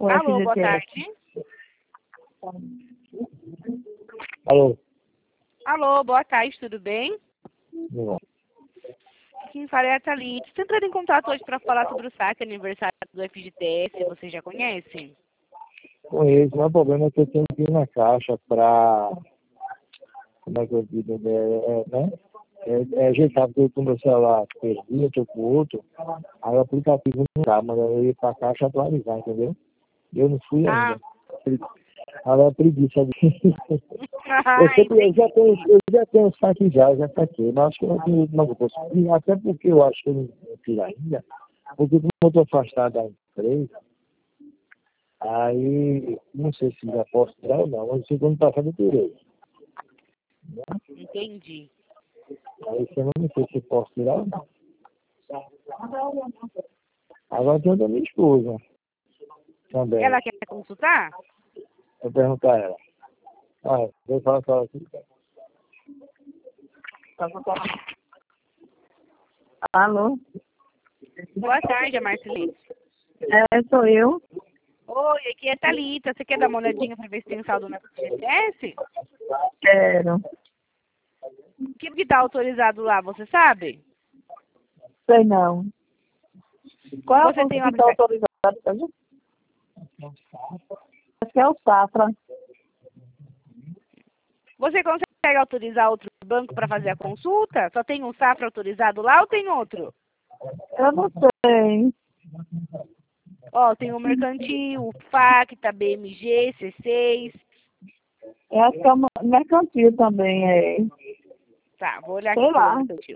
O Alô, boa FGTS. tarde. Alô? Alô, boa tarde, tudo bem? Não. Quem fala é a Thalita. Estou entrando em contato hoje para falar sobre o saque aniversário do FGTS. Você já conhece? Conheço, mas o problema é que eu tenho que ir na caixa para. Como é que eu digo? Né? Ajeitar, porque eu com o meu celular perdi, eu estou com outro. Aí o aplicativo não dá, mas eu ia para a caixa atualizar, entendeu? Eu não fui Ah. ainda. Agora é preguiça de. Entendi. Eu já tenho o saque já saquei, mas acho que eu não vou conseguir, até porque eu acho que eu não fiz ainda, porque como eu estou afastado da empresa, aí não sei se já posso tirar ou não, mas segundo passado eu tirei. Né? Entendi. Aí eu não sei se posso tirar ou não. Agora tem o da minha esposa também. Ela quer consultar? Vou perguntar a ela. Vou falar com ela aqui. Alô? Boa tarde, Marcelino. Sou eu. Oi, aqui é a Thalita. Você quer dar uma olhadinha para ver se tem saldo no FGTS? Quero. O que está autorizado lá, você sabe? Sei não. Qual é o Você fundo tem que um está autorizado? Acho que é o Safra. Você consegue autorizar outro banco para fazer a consulta? Só tem um Safra autorizado lá ou tem outro? Eu não sei. Ó, tem o Mercantil, o Facta, BMG, C6. Eu acho que é uma mercantil também, é. Tá, vou olhar Sei aqui pelo lá. Mercantil.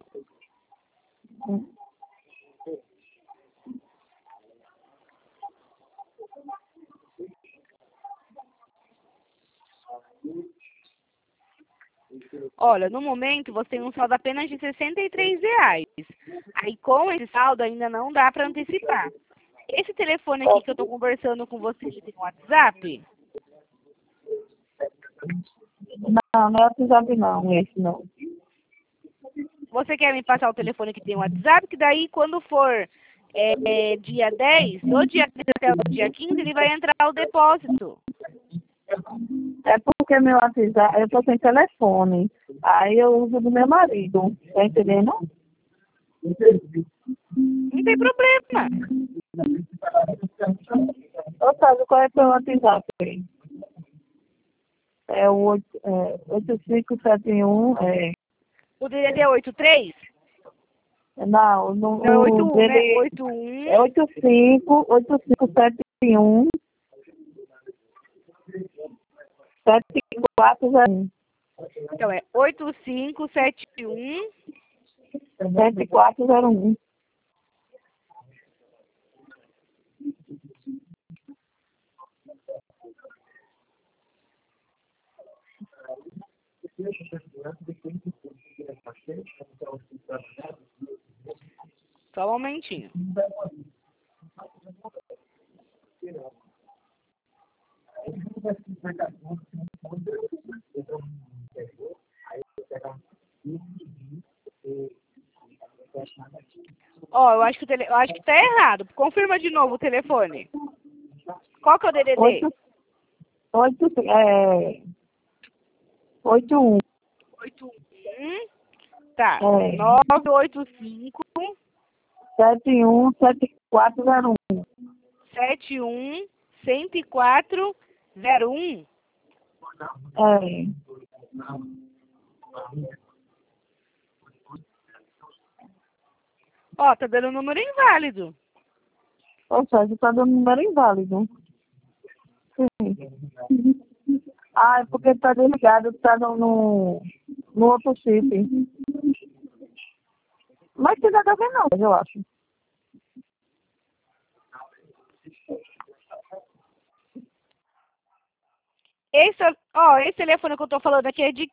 Olha, no momento você tem um saldo apenas de R$ 63. Aí com esse saldo ainda não dá para antecipar. Esse telefone aqui que eu estou conversando com você, ele tem um WhatsApp? Não é WhatsApp não, esse não. Você quer me passar o telefone que tem o WhatsApp? Que daí quando for dia 10, do dia 10 até o dia 15, ele vai entrar o depósito. É porque meu WhatsApp, eu tô sem telefone. Aí eu uso do meu marido. Tá entendendo? Não tem problema. Ô, Sérgio, qual é o teu WhatsApp? É o 8571, O dele é 83? não, Não, é 81, né? dele 81. é 8571 7401. Então é 8571. 7401. Só um momentinho. Ó, eu acho que tá errado. Confirma de novo o telefone. Qual que é o DDD? 81. 81. Tá. É. 985 717401. 71 10401. É. Ó, tá dando um número inválido. Ou seja, tá dando número inválido. Sim. Ah, é porque tá desligado, tá no outro chip. Mas tem nada a ver não, eu acho. Esse telefone que eu tô falando aqui é de